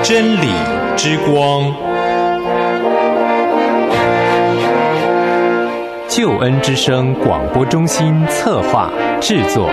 真理之光，救恩之声广播中心策划制作。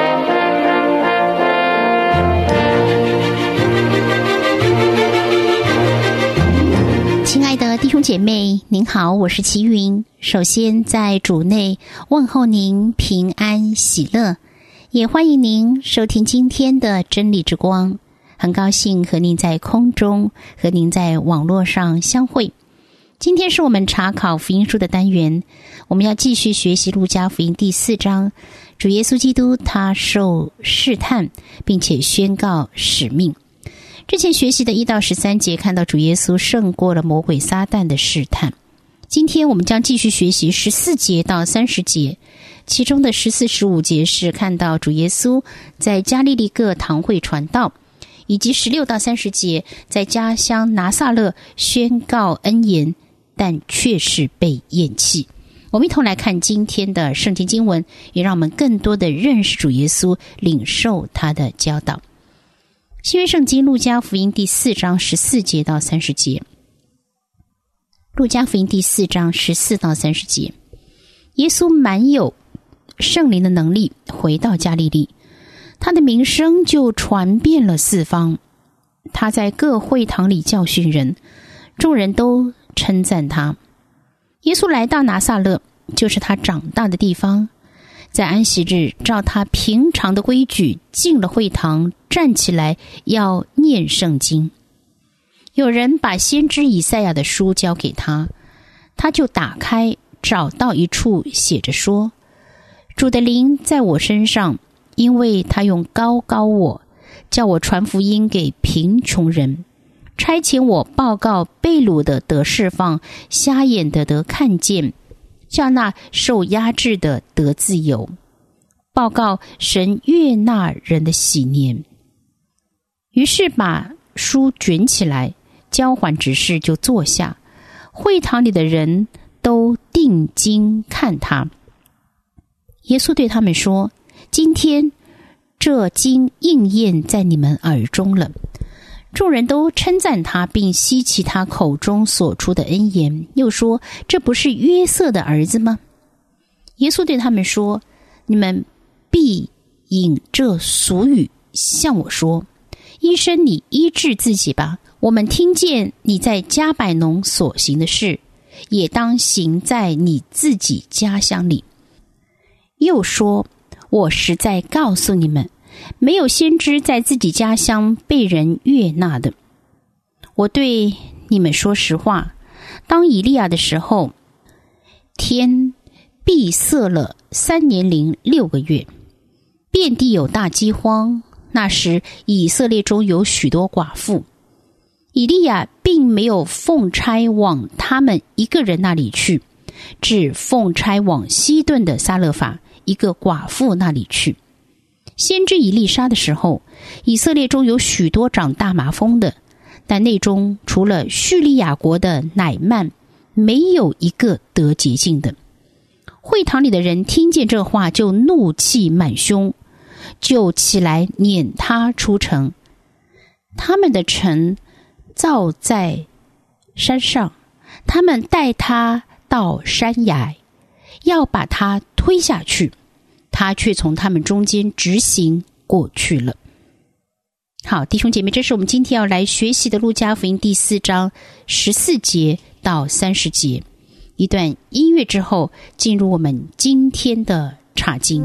亲爱的弟兄姐妹，您好，我是齐云。首先在主内问候您平安喜乐，也欢迎您收听今天的真理之光。很高兴和您在空中，和您在网络上相会。今天是我们查考福音书的单元，我们要继续学习路加福音第4章，主耶稣基督他受试探，并且宣告使命。之前学习的1到13节看到主耶稣胜过了魔鬼撒旦的试探。今天我们将继续学习14节到30节，其中的14、15节是看到主耶稣在加利利各堂会传道，以及16到30节在家乡拿撒勒宣告恩言，但却是被厌弃。我们一同来看今天的圣经经文，也让我们更多的认识主耶稣，领受他的教导。新约圣经路加福音第4章14节到30节。路加福音第4章14到30节，耶稣满有圣灵的能力，回到加利利，他的名声就传遍了四方。他在各会堂里教训人，众人都称赞他。耶稣来到拿撒勒，就是他长大的地方，在安息日照他平常的规矩进了会堂，站起来要念圣经。有人把先知以赛亚的书交给他，他就打开，找到一处写着说：主的灵在我身上，因为他用膏膏我，叫我传福音给贫穷人，差遣我报告被掳的得释放，瞎眼的得看见，叫那受压制的得自由，报告神悦纳人的喜年。于是把书卷起来，交还执事，就坐下。会堂里的人都定睛看他。耶稣对他们说：今天这经应验在你们耳中了。众人都称赞他，并希奇他口中所出的恩言，又说：这不是约瑟的儿子吗？耶稣对他们说：你们必引这俗语向我说：医生，你医治自己吧。我们听见你在加百农所行的事，也当行在你自己家乡里。又说：我实在告诉你们，没有先知在自己家乡被人悦纳的。我对你们说实话，当以利亚的时候，天闭塞了3年零6个月，遍地有大饥荒。那时以色列中有许多寡妇，以利亚并没有奉差往他们一个人那里去，只奉差往西顿的撒勒法一个寡妇那里去。先知以利沙的时候，以色列中有许多长大麻风的，但内中除了叙利亚国的乃曼，没有一个得洁净的。会堂里的人听见这话，就怒气满胸，就起来撵他出城。他们的城造在山上，他们带他到山崖，要把他推下去，他却从他们中间直行过去了。好，弟兄姐妹，这是我们今天要来学习的路加福音第4章14节到30节。一段音乐之后，进入我们今天的查经。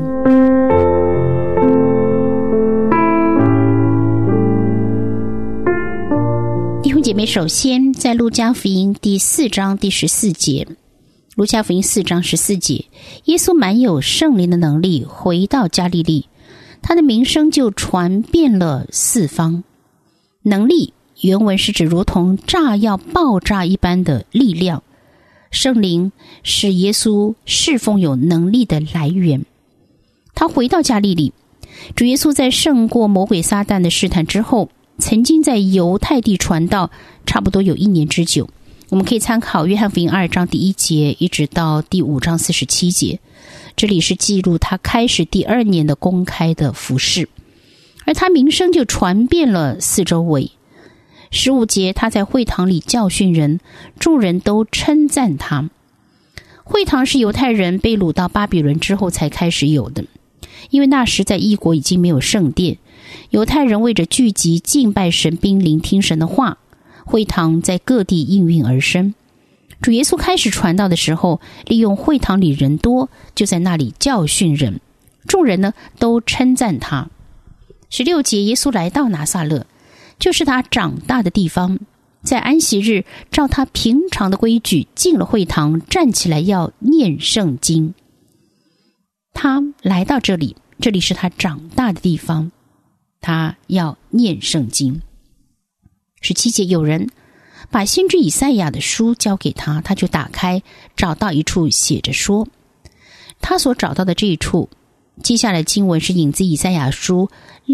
弟兄姐妹，首先在路加福音第4章第14节，路加福音4章14节，耶稣满有圣灵的能力，回到加利利，他的名声就传遍了四方。能力原文是指如同炸药爆炸一般的力量，圣灵是耶稣侍奉有能力的来源。他回到加利利，主耶稣在胜过魔鬼撒旦的试探之后，曾经在犹太地传道，差不多有1年之久。我们可以参考约翰福音2章第1节一直到第5章47节，这里是记录他开始第2年的公开的服事，而他名声就传遍了四周围。 15节，他在会堂里教训人，众人都称赞他。会堂是犹太人被掳到巴比伦之后才开始有的，因为那时在异国已经没有圣殿，犹太人为着聚集敬拜神并聆听神的话，会堂在各地应运而生。主耶稣开始传道的时候，利用会堂里人多，就在那里教训人，众人呢都称赞他。16节，耶稣来到拿撒勒，就是他长大的地方，在安息日照他平常的规矩进了会堂，站起来要念圣经。他来到这里，这里是他长大的地方，他要念圣经。17节，有人把先知以赛亚的书交给他，他就打开，找到一处写着说，他所找到的这一处，接下来经文是引自以赛亚书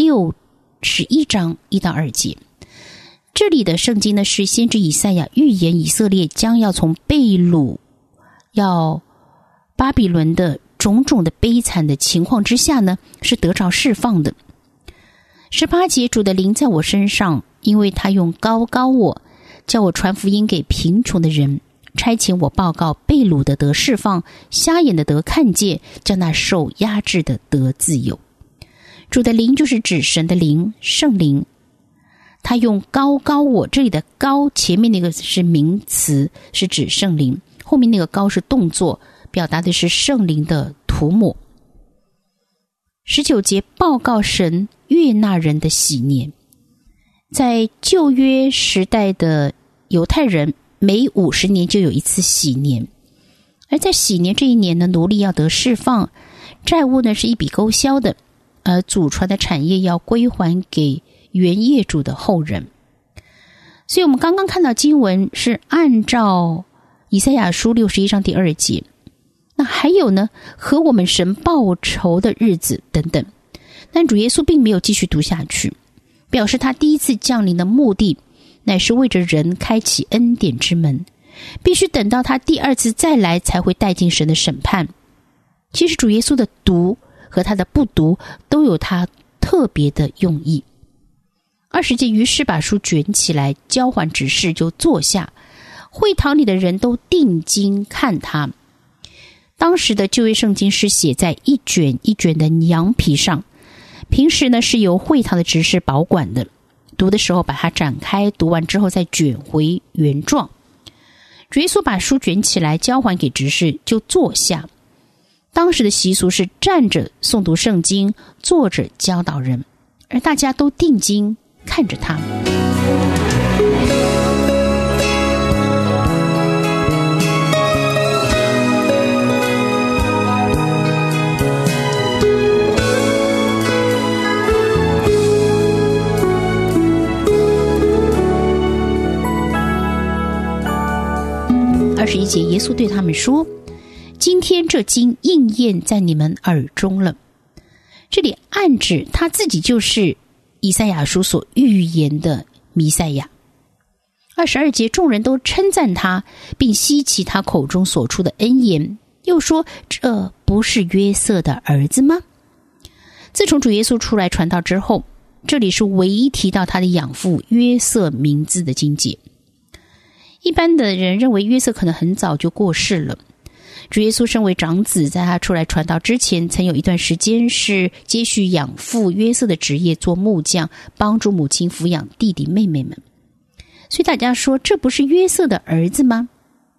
61章1到2节。这里的圣经呢，是先知以赛亚预言以色列将要从被掳要巴比伦的种种的悲惨的情况之下呢，是得着释放的。18节，主的灵在我身上，因为他用膏膏我，叫我传福音给贫穷的人，差遣我报告被掳的得释放，瞎眼的得看见，叫那受压制的得自由。主的灵就是指神的灵，圣灵。他用膏膏我，这里的膏前面那个是名词，是指圣灵，后面那个膏是动作，表达的是圣灵的涂抹。19节，报告神悦纳人的喜年。在旧约时代的犹太人，每50年就有一次喜年，而在喜年这一年呢，奴隶要得释放，债务呢是一笔勾销的，而祖传的产业要归还给原业主的后人。所以我们刚刚看到经文是按照以赛亚书61章第2节，那还有呢，和我们神报仇的日子等等。但主耶稣并没有继续读下去，表示他第一次降临的目的乃是为着人开启恩典之门，必须等到他第2次再来才会带进神的审判。其实主耶稣的读和他的不读都有他特别的用意。20节，于是把书卷起来交还执事，就坐下，会堂里的人都定睛看他。当时的旧约圣经是写在一卷一卷的羊皮上，平时呢是由会堂的执事保管的，读的时候把它展开，读完之后再卷回原状。主耶稣把书卷起来交还给执事，就坐下。当时的习俗是站着诵读圣经，坐着教导人，而大家都定睛看着他。21节，耶稣对他们说，今天这经应验在你们耳中了。这里暗指他自己就是以赛亚书所预言的弥赛亚。22节，众人都称赞他，并希奇他口中所出的恩言，又说，这不是约瑟的儿子吗？自从主耶稣出来传道之后，这里是唯一提到他的养父约瑟名字的经节。一般的人认为约瑟可能很早就过世了。主耶稣身为长子，在他出来传道之前，曾有一段时间是接续养父约瑟的职业，做木匠，帮助母亲抚养弟弟妹妹们。所以大家说，这不是约瑟的儿子吗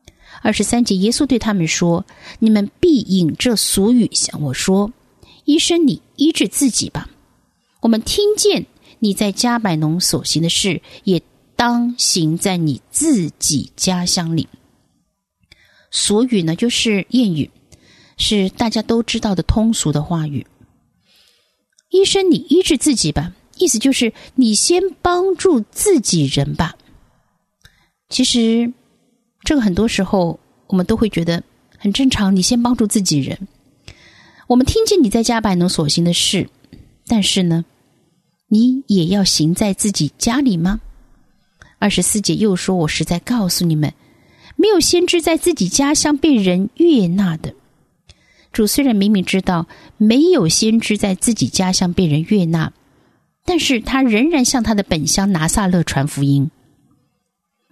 ？23节，耶稣对他们说，你们必引这俗语向我说，医生，你医治自己吧。我们听见你在加百农所行的事，也当行在你自己家乡里。俗语呢，就是谚语，是大家都知道的通俗的话语。医生，你医治自己吧，意思就是你先帮助自己人吧。其实这个很多时候我们都会觉得很正常，你先帮助自己人。我们听见你在加百农所行的事，但是呢，你也要行在自己家里吗？24节又说，我实在告诉你们，没有先知在自己家乡被人悦纳的。主虽然明明知道没有先知在自己家乡被人悦纳，但是他仍然向他的本乡拿撒勒传福音。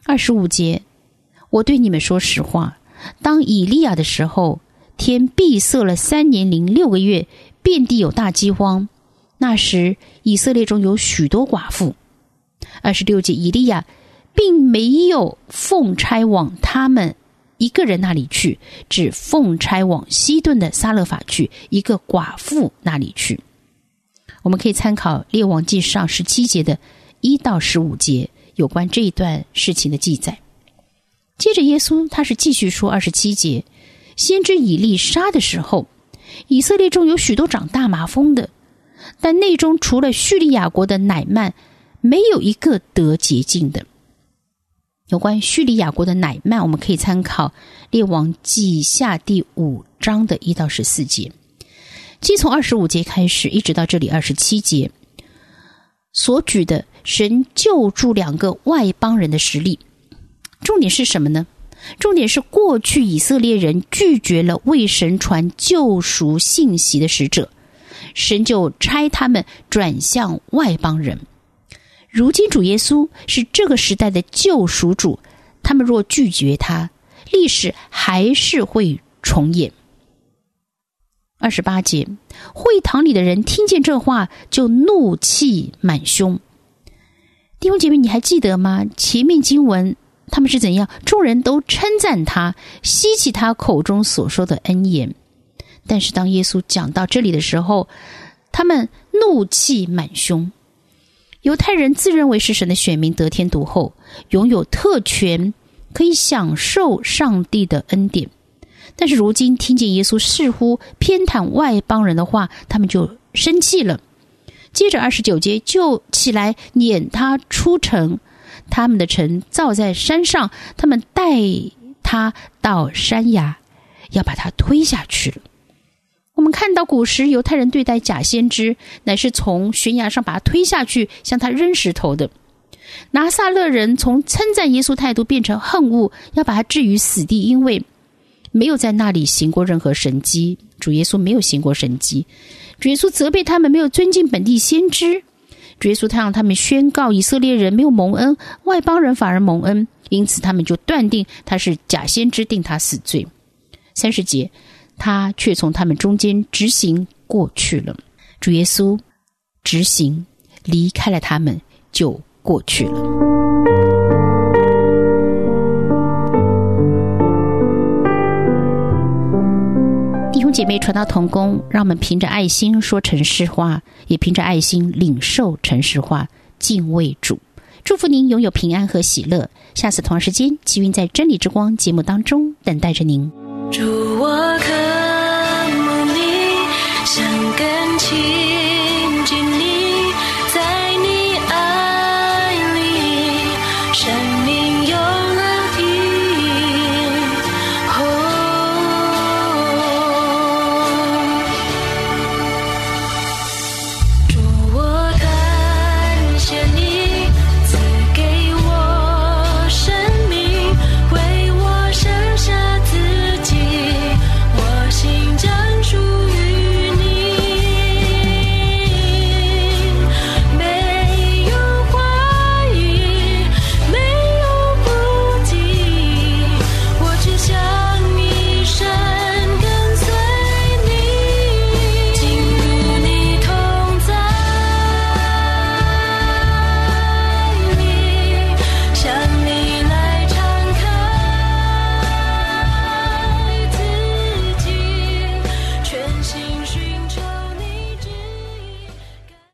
25节，我对你们说实话，当以利亚的时候，天闭塞了3年零6个月，遍地有大饥荒。那时以色列中有许多寡妇。26节，以利亚并没有奉差往他们一个人那里去，只奉差往西顿的撒勒法去，一个寡妇那里去。我们可以参考列王记上17节的1到15节有关这一段事情的记载。接着耶稣他是继续说27节，先知以利沙的时候，以色列中有许多长大麻风的，但内中除了叙利亚国的乃曼，没有一个得洁净的。有关叙利亚国的乃曼，我们可以参考列王记下第5章的1到14节。即从25节开始一直到这里27节所举的神救助2个外邦人的实例，重点是什么呢？重点是过去以色列人拒绝了为神传救赎信息的使者，神就差他们转向外邦人。如今主耶稣是这个时代的救赎主，他们若拒绝他，历史还是会重演。28节，会堂里的人听见这话，就怒气满胸。弟兄姐妹，你还记得吗？前面经文他们是怎样？众人都称赞他，希奇他口中所说的恩言。但是当耶稣讲到这里的时候，他们怒气满胸。犹太人自认为是神的选民，得天独厚，拥有特权，可以享受上帝的恩典。但是如今听见耶稣似乎偏袒外邦人的话，他们就生气了。接着29节，就起来撵他出城，他们的城造在山上，他们带他到山崖，要把他推下去了。我们看到古时犹太人对待假先知，乃是从悬崖上把他推下去，向他扔石头的。拿撒勒人从称赞耶稣态度变成恨恶，要把他置于死地，因为没有在那里行过任何神迹。主耶稣没有行过神迹，主耶稣责备他们没有尊敬本地先知。主耶稣他让他们宣告以色列人没有蒙恩，外邦人反而蒙恩，因此他们就断定他是假先知，定他死罪。30节，他却从他们中间直行过去了。主耶稣直行离开了他们，就过去了。弟兄姐妹，传道同工，让我们凭着爱心说诚实话，也凭着爱心领受诚实话，敬畏主。祝福您拥有平安和喜乐。下次同样时间，齐云在真理之光节目当中等待着您。 主，我渴慕你，想更亲近你。